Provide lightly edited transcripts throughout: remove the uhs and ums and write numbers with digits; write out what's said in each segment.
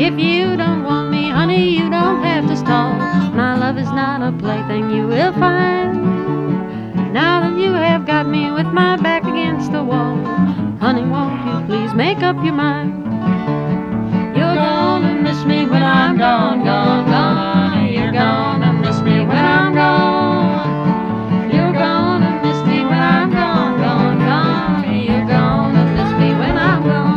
If you don't want me, honey, you don't have to stall. My love is not a plaything you will find. Now that you have got me with my back against the wall, honey, won't you please make up your mind? You're gonna miss me when I'm gone, gone, gone. You're gonna miss me when I'm gone. You're gonna miss me when I'm gone, gone, gone. You're gonna miss me when I'm gone.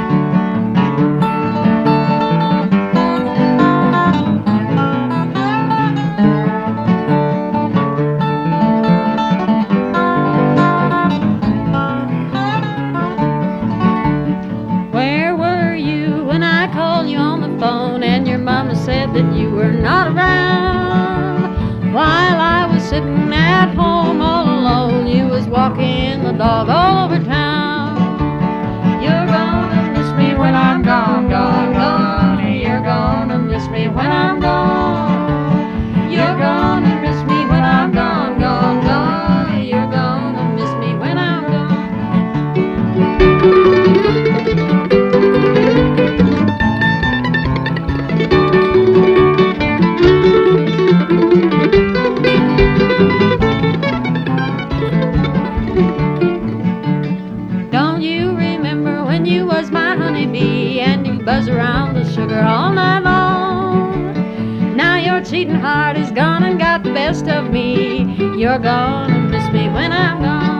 And your mama said that you were not around. While I was sitting at home all alone, you was walking the dog all over town. You're gonna miss me when I'm gone, gone, gone. You're gonna miss me when I'm gone. You're gonna miss me when I'm gone, gone, gone. You're gonna miss me when I'm gone. Buzz around the sugar all night long. Now your cheating heart is gone and got the best of me. You're gonna miss me when I'm gone.